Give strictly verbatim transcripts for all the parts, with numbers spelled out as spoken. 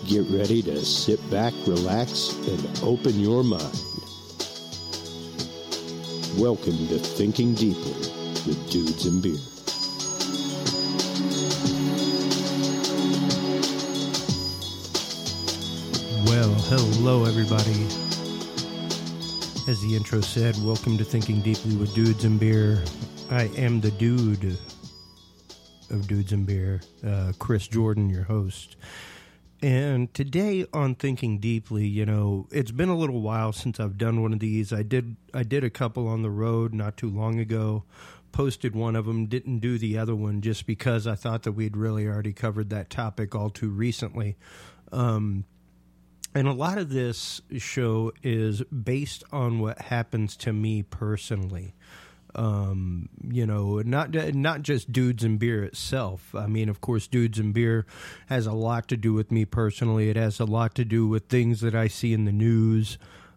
Get ready to sit back, relax, and open your mind. Welcome to Thinking Deeply with Dudes and Beer. Well, hello everybody. As the intro said, welcome to Thinking Deeply with Dudes and Beer. I am the dude of Dudes and Beer, uh, Chris Jordan, your host. And today on Thinking Deeply, you know, it's been a little while since I've done one of these. I did I did a couple on the road not too long ago, posted one of them, didn't do the other one just because I thought that we'd really already covered that topic all too recently. Um, and a lot of this show is based on what happens to me personally. Um, you know, not not just Dudes and Beer itself. I mean, of course, Dudes and Beer has a lot to do with me personally. It has a lot to do with things that I see in the news,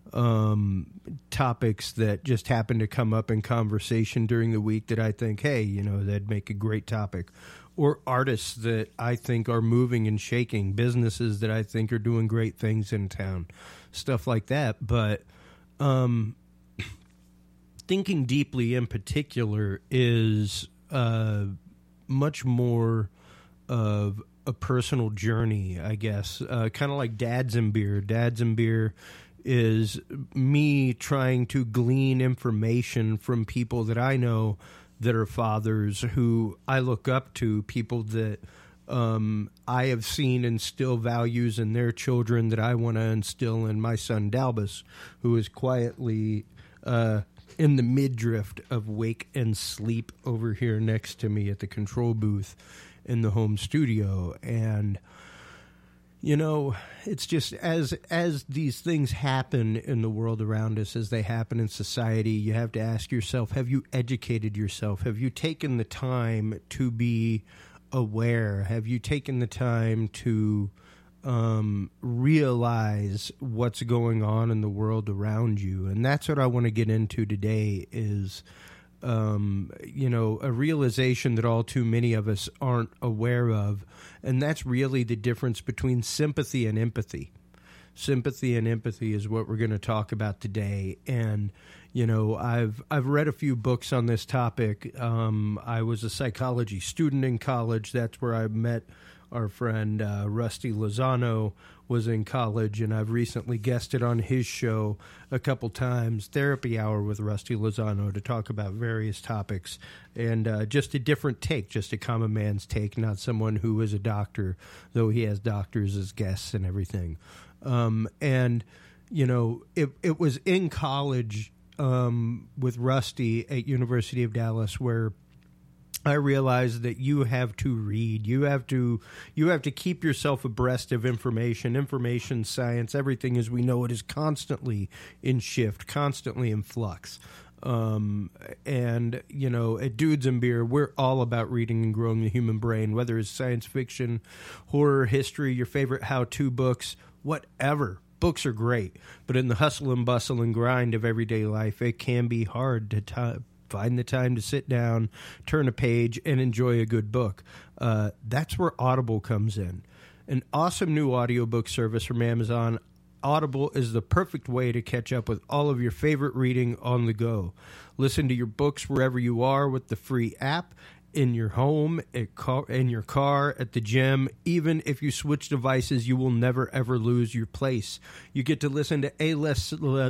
um, topics that just happen to come up in conversation during the week that I think, hey, you know, that'd make a great topic. Or artists that I think are moving and shaking, businesses that I think are doing great things in town, stuff like that. But, um... Thinking Deeply in particular is uh, much more of a personal journey, I guess, uh, kind of like Dads and Beer. Dads and Beer is me trying to glean information from people that I know that are fathers who I look up to, people that um, I have seen instill values in their children that I want to instill in my son Dalbus, who is quietly... Uh, in the midriff of wake and sleep over here next to me at the control booth in the home studio. And, you know, it's just as as these things happen in the world around us, as they happen in society, you have to ask yourself, have you educated yourself? Have you taken the time to be aware? Have you taken the time to Um, realize what's going on in the world around you? And that's what I want to get into today is, um, you know, a realization that all too many of us aren't aware of. And that's really the difference between sympathy and empathy. Sympathy and empathy is what we're going to talk about today. And, you know, I've I've read a few books on this topic. Um, I was a psychology student in college. That's where I met our friend uh, Rusty Lozano, was in college, and I've recently guested on his show a couple times, Therapy Hour with Rusty Lozano, to talk about various topics, and uh, just a different take, just a common man's take, not someone who is a doctor, though he has doctors as guests and everything. Um, and, you know, it, it was in college um, with Rusty at University of Dallas where I realized that you have to read. You have to you have to keep yourself abreast of information. Information science, everything as we know it, is constantly in shift, constantly in flux. Um, and, you know, at Dudes and Beer, we're all about reading and growing the human brain, whether it's science fiction, horror, history, your favorite how-to books, whatever. Books are great. But in the hustle and bustle and grind of everyday life, it can be hard to t- find the time to sit down, turn a page, and enjoy a good book. Uh, that's where Audible comes in. An awesome new audiobook service from Amazon. Audible is the perfect way to catch up with all of your favorite reading on the go. Listen to your books wherever you are with the free app, in your home, at car, in your car, at the gym. Even if you switch devices, you will never, ever lose your place. You get to listen to A-list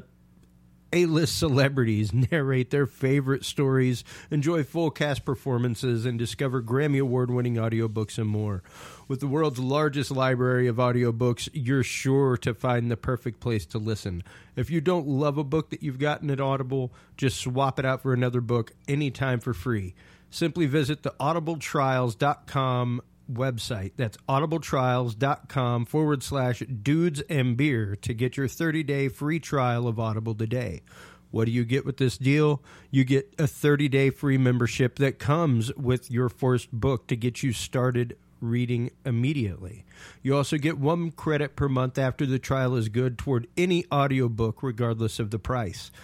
A-list celebrities narrate their favorite stories, enjoy full cast performances, and discover Grammy Award-winning audiobooks and more. With the world's largest library of audiobooks, you're sure to find the perfect place to listen. If you don't love a book that you've gotten at Audible, just swap it out for another book anytime for free. Simply visit the audible trials dot com website. That's audibletrials.com forward slash dudes and beer to get your thirty-day free trial of Audible today. What do you get with this deal? You get a thirty-day free membership that comes with your first book to get you started reading immediately. You also get one credit per month after the trial is good toward any audiobook, regardless of the price.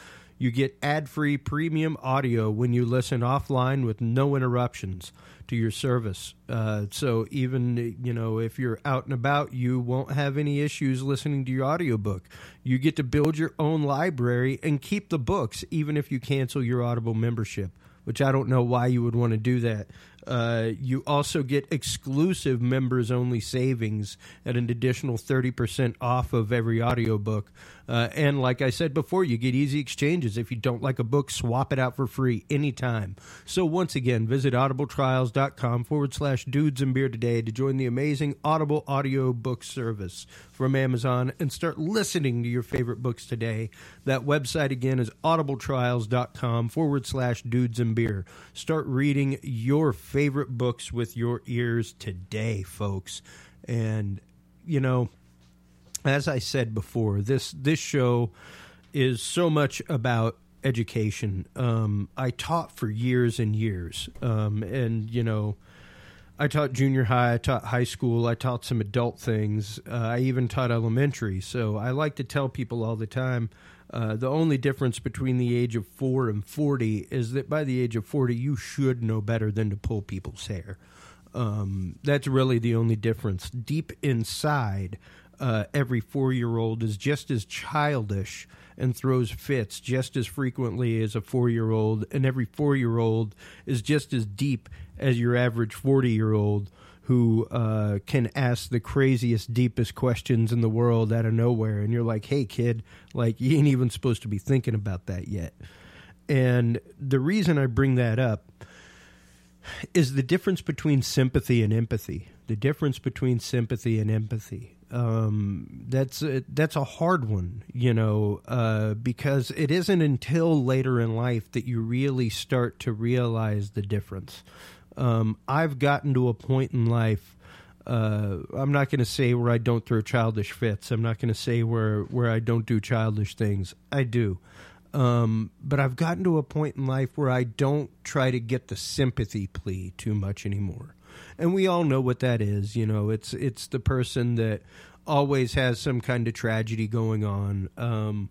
You get ad-free premium audio when you listen offline with no interruptions to your service. Uh, so even, you know, if you're out and about, you won't have any issues listening to your audiobook. You get to build your own library and keep the books, even if you cancel your Audible membership, which I don't know why you would want to do that. Uh, you also get exclusive members-only savings at an additional thirty percent off of every audiobook. Uh, and like I said before, you get easy exchanges. If you don't like a book, swap it out for free anytime. So once again, visit audibletrials.com forward slash dudes and beer today to join the amazing Audible audiobook service from Amazon and start listening to your favorite books today. That website again is audibletrials.com forward slash dudes and beer. Start reading your favorite books with your ears today, folks. And, you know, as I said before, this this show is so much about education. Um, I taught for years and years, um, and, you know, I taught junior high, I taught high school, I taught some adult things. Uh, I even taught elementary. So I like to tell people all the time, uh, the only difference between the age of four and forty is that by the age of forty, you should know better than to pull people's hair. Um, that's really the only difference. Deep inside, uh, every four-year-old is just as childish and throws fits just as frequently as a four-year-old, and every four-year-old is just as deep as your average forty-year-old who uh, can ask the craziest, deepest questions in the world out of nowhere, and you're like, hey, kid, like, you ain't even supposed to be thinking about that yet. And the reason I bring that up is the difference between sympathy and empathy. The difference between sympathy and empathy. Um, that's a, that's a hard one, you know, uh, because it isn't until later in life that you really start to realize the difference. Um, I've gotten to a point in life, uh, I'm not going to say where I don't throw childish fits. I'm not going to say where, where I don't do childish things. I do. Um, but I've gotten to a point in life where I don't try to get the sympathy plea too much anymore. And we all know what that is. You know, it's it's the person that always has some kind of tragedy going on. Um,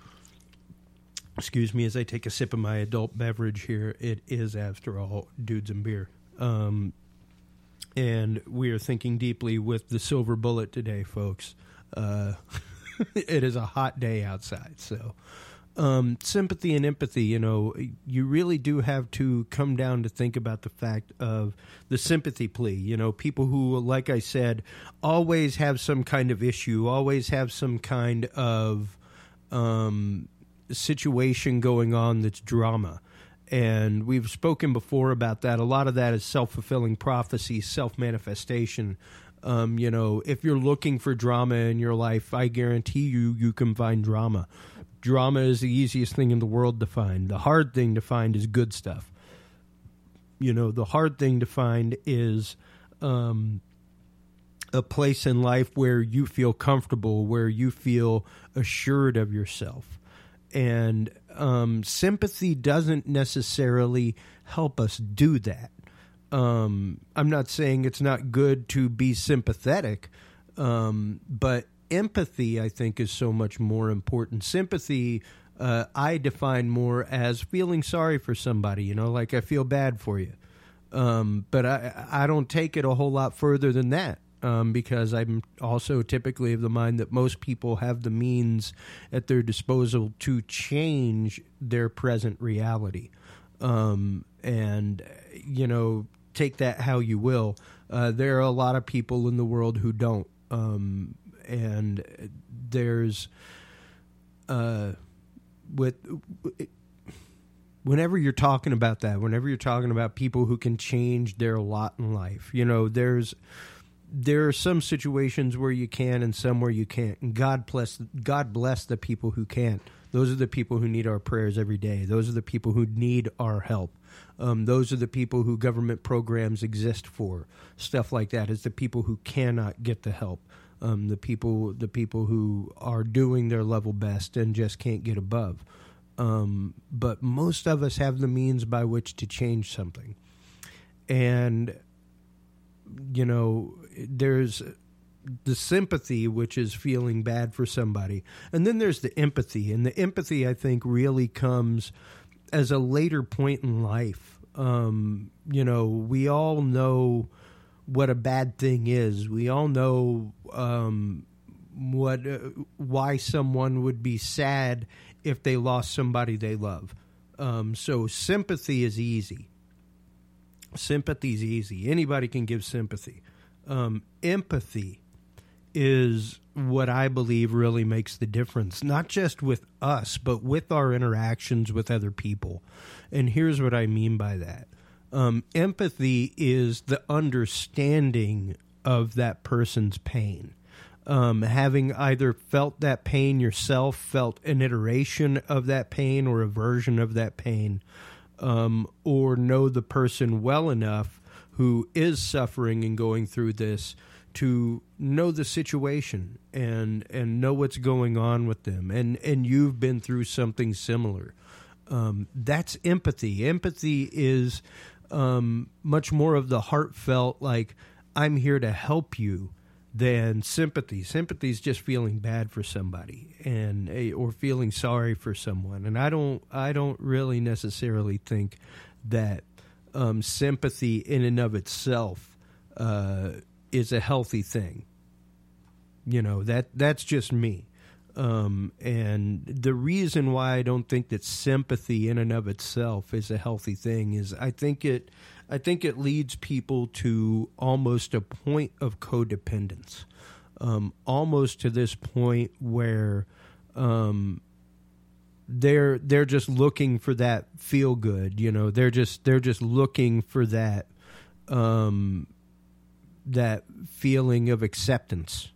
excuse me as I take a sip of my adult beverage here. It is, after all, Dudes and Beer. Um, and we are thinking deeply with the silver bullet today, folks. Uh, it is a hot day outside, so... Um, sympathy and empathy, you know, you really do have to come down to think about the fact of the sympathy plea. You know, people who, like I said, always have some kind of issue, always have some kind of um, situation going on that's drama. And we've spoken before about that. A lot of that is self-fulfilling prophecy, self-manifestation. Um, you know, if you're looking for drama in your life, I guarantee you, you can find drama. Drama is the easiest thing in the world to find. The hard thing to find is good stuff. You know, the hard thing to find is um, a place in life where you feel comfortable, where you feel assured of yourself. And um, sympathy doesn't necessarily help us do that. Um, I'm not saying it's not good to be sympathetic, um, but empathy, I think, is so much more important. Sympathy, uh, I define more as feeling sorry for somebody, you know, like I feel bad for you. Um, but I, I don't take it a whole lot further than that, um, because I'm also typically of the mind that most people have the means at their disposal to change their present reality. Um, and, you know, take that how you will. Uh, there are a lot of people in the world who don't. Um, And there's, uh, with, whenever you're talking about that, whenever you're talking about people who can change their lot in life, you know, there's, there are some situations where you can and some where you can't. And God bless, God bless the people who can't. Those are the people who need our prayers every day. Those are the people who need our help. Um, those are the people who government programs exist for. Stuff like that is the people who cannot get the help. Um, the people, the people who are doing their level best and just can't get above. Um, but most of us have the means by which to change something. And, you know, there's the sympathy, which is feeling bad for somebody. And then there's the empathy. And the empathy, I think, really comes as a later point in life. Um, you know, we all know what a bad thing is. We all know um, what uh, why someone would be sad if they lost somebody they love. Um, so sympathy is easy. Sympathy is easy. Anybody can give sympathy. Um, empathy is what I believe really makes the difference, not just with us, but with our interactions with other people. And here's what I mean by that. Um, empathy is the understanding of that person's pain. Um, having either felt that pain yourself, felt an iteration of that pain or a version of that pain, um, or know the person well enough who is suffering and going through this to know the situation and and know what's going on with them. And, and you've been through something similar. Um, that's empathy. Empathy is um, much more of the heartfelt, like, I'm here to help you, than sympathy. Sympathy is just feeling bad for somebody and or feeling sorry for someone. And I don't I don't really necessarily think that um, sympathy in and of itself uh, is a healthy thing. You know, that that's just me. Um, and the reason why I don't think that sympathy in and of itself is a healthy thing is I think it I think it leads people to almost a point of codependence, um, almost to this point where um, they're they're just looking for that feel good. You know, they're just they're just looking for that um, that feeling of acceptance.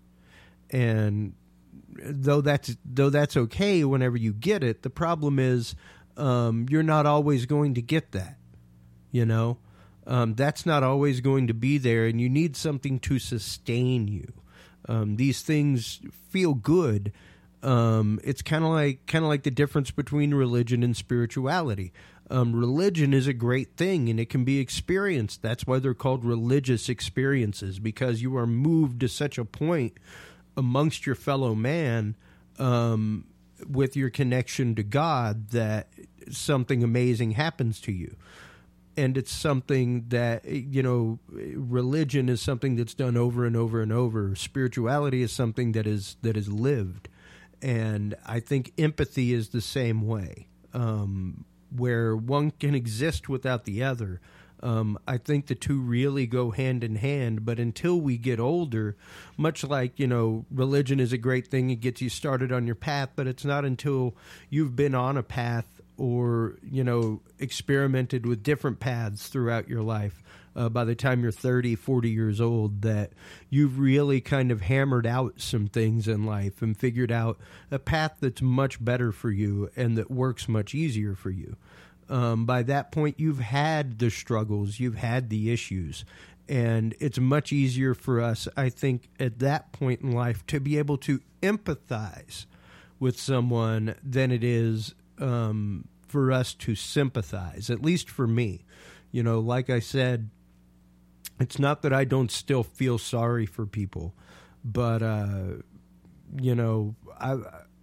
And though that's though that's okay whenever you get it, the problem is um, you're not always going to get that. You know. Um, that's not always going to be there, and you need something to sustain you. Um, these things feel good. Um, it's kind of like kind of like the difference between religion and spirituality. Um, religion is a great thing, and it can be experienced. That's why they're called religious experiences, because you are moved to such a point amongst your fellow man um, with your connection to God that something amazing happens to you. And it's something that, you know, religion is something that's done over and over and over. Spirituality is something that is that is lived. And I think empathy is the same way, um, where one can exist without the other. Um, I think the two really go hand in hand. But until we get older, much like, you know, religion is a great thing. It gets you started on your path. But it's not until you've been on a path or, you know, experimented with different paths throughout your life, uh, by the time you're thirty, forty years old, that you've really kind of hammered out some things in life and figured out a path that's much better for you and that works much easier for you. Um, by that point, you've had the struggles, you've had the issues, and it's much easier for us, I think, at that point in life to be able to empathize with someone than it is Um, for us to sympathize, at least for me. You know, like I said, it's not that I don't still feel sorry for people, but, uh, you know, I,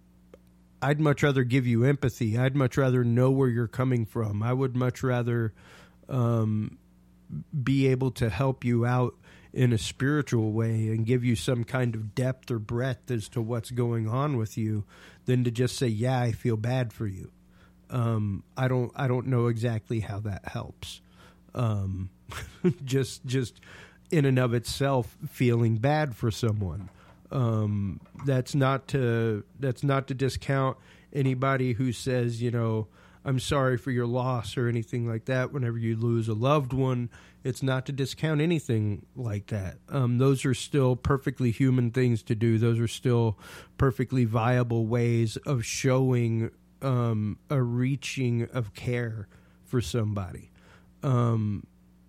I'd much rather give you empathy. I'd much rather know where you're coming from. I would much rather um, be able to help you out in a spiritual way and give you some kind of depth or breadth as to what's going on with you than to just say, yeah, I feel bad for you. Um, I don't, I don't know exactly how that helps. Um, just, just in and of itself, feeling bad for someone. Um, that's not to, that's not to discount anybody who says, you know, I'm sorry for your loss or anything like that. Whenever you lose a loved one, it's not to discount anything like that. Um, those are still perfectly human things to do. Those are still perfectly viable ways of showing um, a reaching of care for somebody. Um,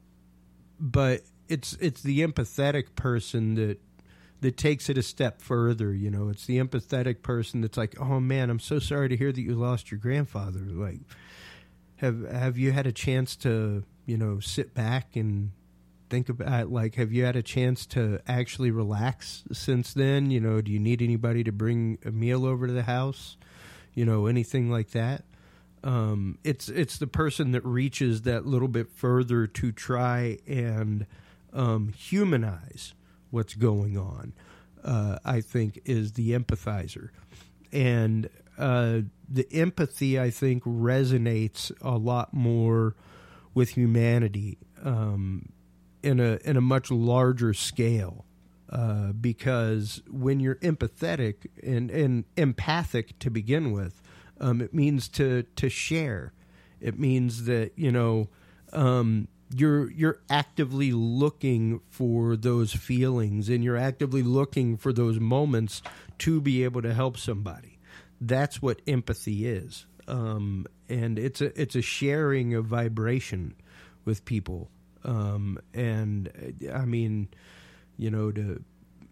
but it's it's the empathetic person that that takes it a step further. You know, it's the empathetic person that's like, oh man, I'm so sorry to hear that you lost your grandfather. Like, have have you had a chance to, you know, sit back and think about, like, have you had a chance to actually relax since then? You know, do you need anybody to bring a meal over to the house? You know, anything like that? Um, it's it's the person that reaches that little bit further to try and um, humanize what's going on, uh, I think, is the empathizer. And uh, the empathy, I think, resonates a lot more with humanity um, in a in a much larger scale. Uh, because when you're empathetic and, and empathic to begin with, um, it means to to share. It means that, you know, um, you're you're actively looking for those feelings, and you're actively looking for those moments to be able to help somebody. That's what empathy is, um, and it's a it's a sharing of vibration with people. Um, and I mean, you know, to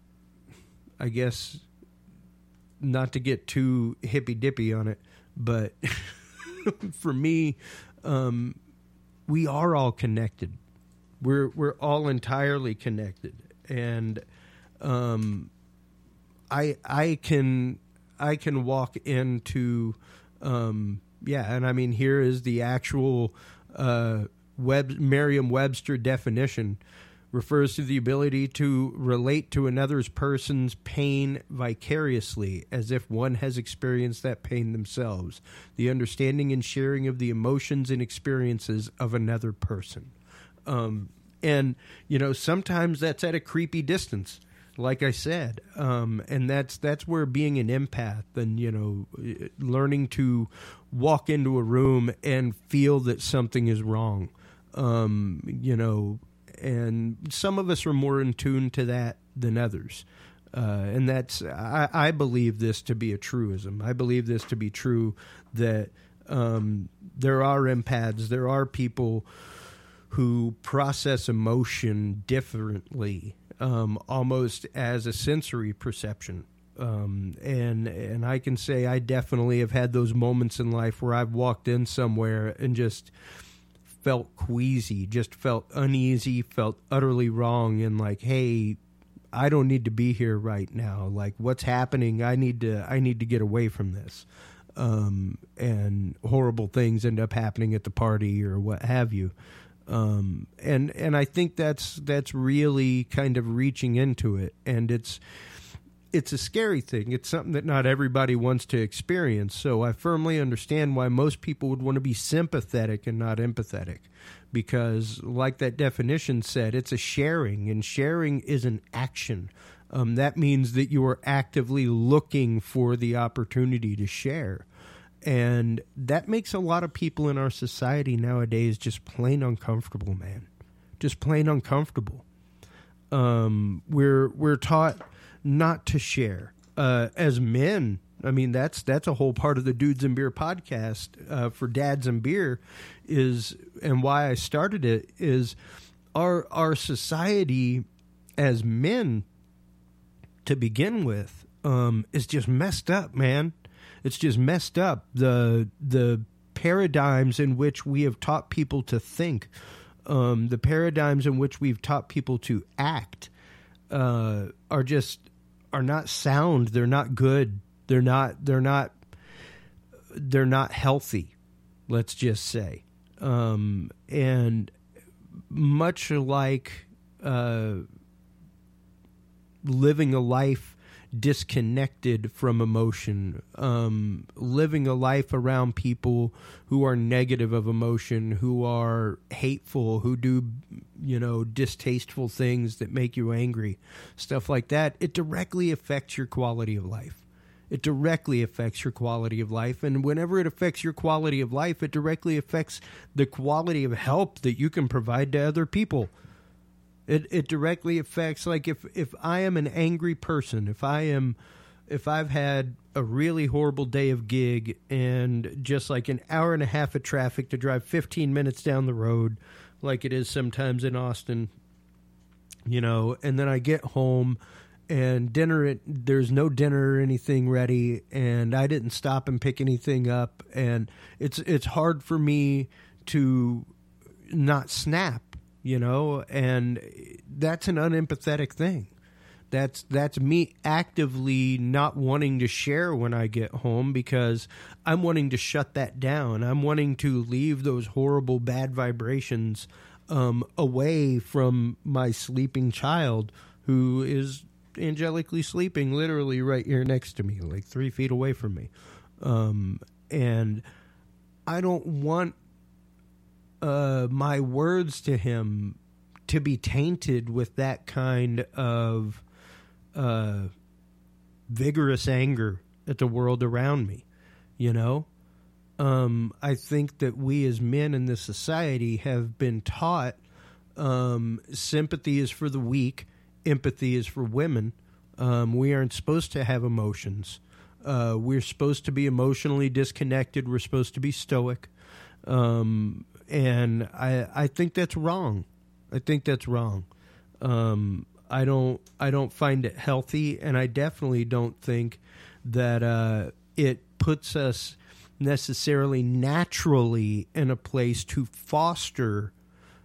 I guess not to get too hippy dippy on it, but for me, um, we are all connected. We're we're all entirely connected, and um, I I can I can walk into um, yeah, and I mean, here is the actual uh, Web Merriam-Webster definition. Refers to the ability to relate to another person's pain vicariously, as if one has experienced that pain themselves. The understanding and sharing of the emotions and experiences of another person. Um, and, you know, sometimes that's at a creepy distance, like I said. Um, and that's that's where being an empath and, you know, learning to walk into a room and feel that something is wrong, um, you know, and some of us are more in tune to that than others. Uh, and that's, I, I believe this to be a truism. I believe this to be true, that um, there are empaths, there are people who process emotion differently, um, almost as a sensory perception. Um, and and I can say I definitely have had those moments in life where I've walked in somewhere and just felt queasy, just felt uneasy, felt utterly wrong, and like, hey, I don't need to be here right now. Like, what's happening? I need to I need to get away from this. Um, and horrible things end up happening at the party or what have you. Um, and and I think that's that's really kind of reaching into it, and it's it's a scary thing. It's something that not everybody wants to experience. So I firmly understand why most people would want to be sympathetic and not empathetic, because like that definition said, it's a sharing, and sharing is an action. Um, that means that you are actively looking for the opportunity to share. And that makes a lot of people in our society nowadays just plain uncomfortable, man. Just plain uncomfortable. Um, we're we're taught not to share. Uh, as men, I mean, that's that's a whole part of the Dudes and Beer podcast uh, for Dads and Beer is, and why I started it, is our our society as men to begin with um, is just messed up, man. It's just messed up. The the paradigms in which we have taught people to think, um, the paradigms in which we've taught people to act, uh, are just are not sound. They're not good. They're not. They're not. They're not healthy. Let's just say, um, and much like uh, living a life disconnected from emotion, um, living a life around people who are negative of emotion, who are hateful, who do, you know, distasteful things that make you angry, stuff like that, it directly affects your quality of life. It directly affects your quality of life. And whenever it affects your quality of life, it directly affects the quality of help that you can provide to other people. It it directly affects, like, if, if I am an angry person, if I am, if I've had a really horrible day of gig and just like an hour and a half of traffic to drive fifteen minutes down the road, like it is sometimes in Austin, you know, and then I get home and dinner, there's no dinner or anything ready, and I didn't stop and pick anything up, and it's it's hard for me to not snap. you know, and that's an unempathetic thing. That's that's me actively not wanting to share when I get home because I'm wanting to shut that down. I'm wanting to leave those horrible bad vibrations um, away from my sleeping child who is angelically sleeping literally right here next to me, like three feet away from me. Um, and I don't want uh, my words to him to be tainted with that kind of uh, vigorous anger at the world around me, you know? Um, I think that we as men in this society have been taught um, sympathy is for the weak, empathy is for women. Um, we aren't supposed to have emotions. Uh, we're supposed to be emotionally disconnected. We're supposed to be stoic. Um, and I, I think that's wrong. I think that's wrong. Um, I don't, I don't find it healthy, and I definitely don't think that uh, it puts us necessarily naturally in a place to foster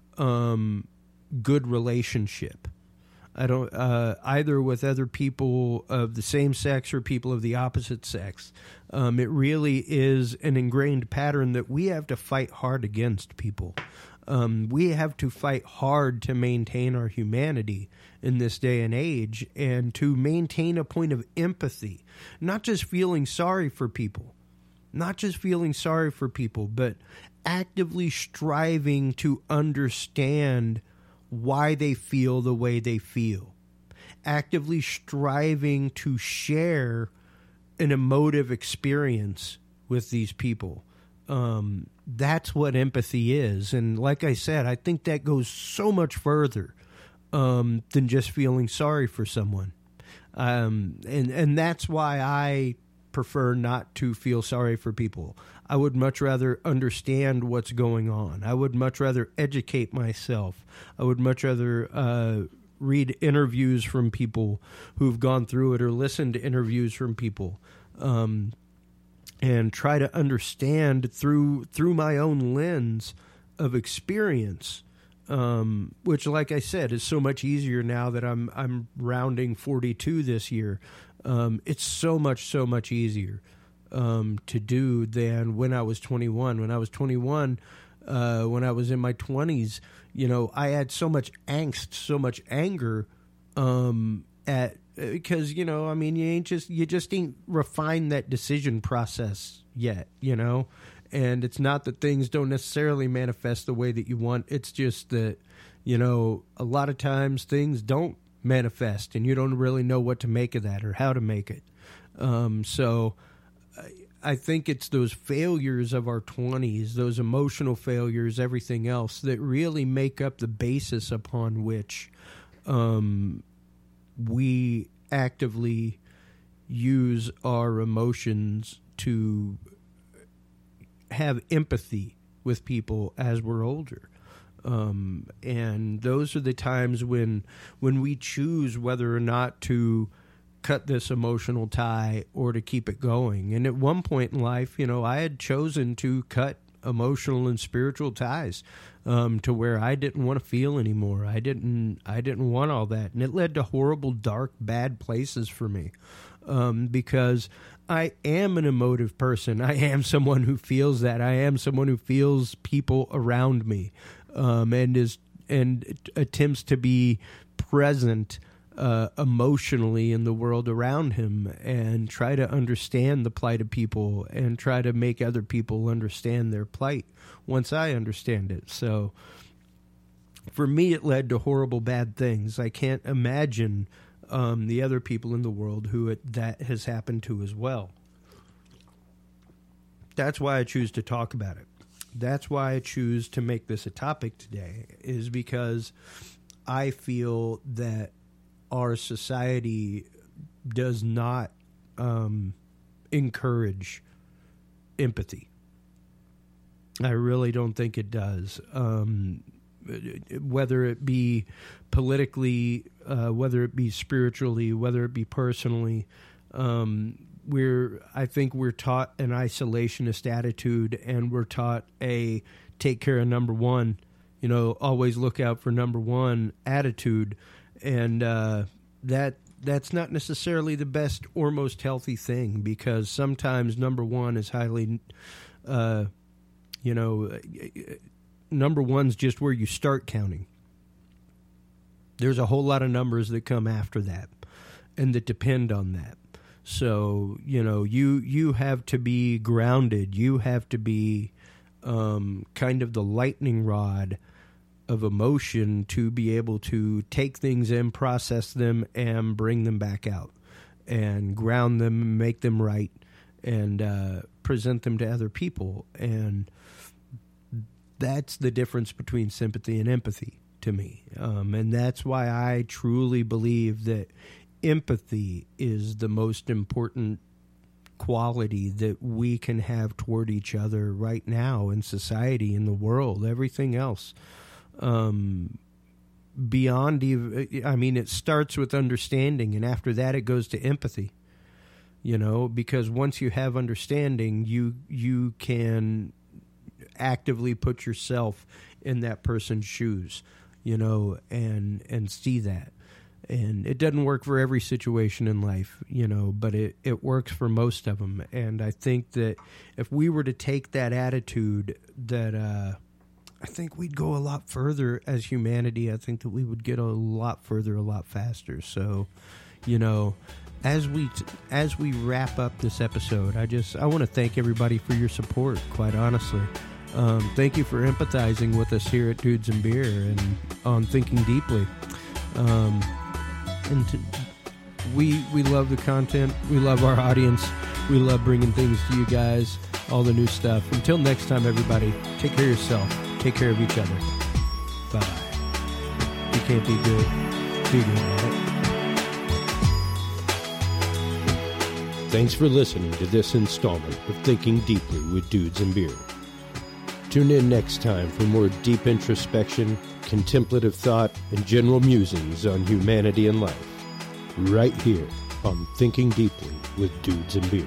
um, good relationship. I don't uh, either with other people of the same sex or people of the opposite sex. Um, it really is an ingrained pattern that we have to fight hard against people. Um, we have to fight hard to maintain our humanity in this day and age and to maintain a point of empathy, not just feeling sorry for people, not just feeling sorry for people, but actively striving to understand why they feel the way they feel, actively striving to share an emotive experience with these people. Um, that's what empathy is. And like I said, I think that goes so much further um, than just feeling sorry for someone. Um, and, and that's why I prefer not to feel sorry for people. I would much rather understand what's going on. I would much rather educate myself. I would much rather uh, read interviews from people who've gone through it or listen to interviews from people. Um and try to understand through through my own lens of experience, um, which, like I said, is so much easier now that I'm I'm rounding forty-two this year. Um, it's so much, so much easier um, to do than when I was twenty-one. When I was twenty-one, uh, when I was in my twenties, you know, I had so much angst, so much anger um, at because, you know, I mean, you ain't just you just ain't refined that decision process yet, you know, and it's not that things don't necessarily manifest the way that you want. It's just that, you know, a lot of times things don't manifest and you don't really know what to make of that or how to make it. Um, so I, I think it's those failures of our twenties, those emotional failures, everything else that really make up the basis upon which um, we actively use our emotions to have empathy with people as we're older. Um, and those are the times when when we choose whether or not to cut this emotional tie or to keep it going. And at one point in life, you know, I had chosen to cut emotional and spiritual ties um, to where I didn't want to feel anymore. I didn't I didn't want all that. And it led to horrible, dark, bad places for me um, because I am an emotive person. I am someone who feels that. I am someone who feels people around me um, and is and attempts to be present Uh, emotionally in the world around him and try to understand the plight of people and try to make other people understand their plight once I understand it. So for me, it led to horrible, bad things. I can't imagine um, the other people in the world who it, that has happened to as well. That's why I choose to talk about it. That's why I choose to make this a topic today, is because I feel that our society does not um, encourage empathy. I really don't think it does. Um, whether it be politically, uh, whether it be spiritually, whether it be personally, um, we're I think we're taught an isolationist attitude, and we're taught a take care of number one you know, always look out for number one attitude. And uh, that that's not necessarily the best or most healthy thing, because sometimes number one is highly, uh, you know, number one's just where you start counting. There's a whole lot of numbers that come after that and that depend on that. So, you know, you you have to be grounded. You have to be um, kind of the lightning rod of emotion to be able to take things in, process them, and bring them back out, and ground them, make them right, and uh, present them to other people. And that's the difference between sympathy and empathy to me. Um, and that's why I truly believe that empathy is the most important quality that we can have toward each other right now in society, in the world. Everything else, um, beyond, ev- I mean, it starts with understanding, and after that it goes to empathy, you know, because once you have understanding, you you can actively put yourself in that person's shoes, you know, and and see that. And it doesn't work for every situation in life, you know, but it, it works for most of them. And I think that if we were to take that attitude, that uh, I think we'd go a lot further as humanity. I think that we would get a lot further, a lot faster. So, you know, as we t- as we wrap up this episode, I just I want to thank everybody for your support, quite honestly. Um, thank you for empathizing with us here at Dudes and Beer and on Thinking Deeply. Um, and to, we we love the content. We love our audience. We love bringing things to you guys, all the new stuff. Until next time, everybody, take care of yourself. Take care of each other. Bye-bye. You can't be good. Be good at it. Thanks for listening to this installment of Thinking Deeply with Dudes and Beer. Tune in next time for more deep introspection, contemplative thought, and general musings on humanity and life, right here on Thinking Deeply with Dudes and Beer.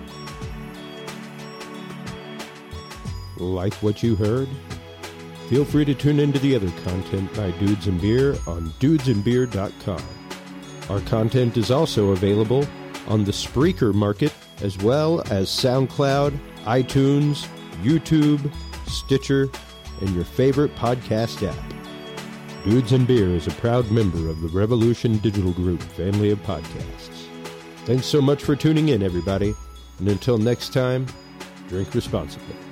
Like what you heard? Feel free to tune into the other content by Dudes and Beer on dudes and beer dot com. Our content is also available on the Spreaker market, as well as SoundCloud, iTunes, YouTube, Stitcher, and your favorite podcast app. Dudes and Beer is a proud member of the Revolution Digital Group family of podcasts. Thanks so much for tuning in, everybody, and until next time, drink responsibly.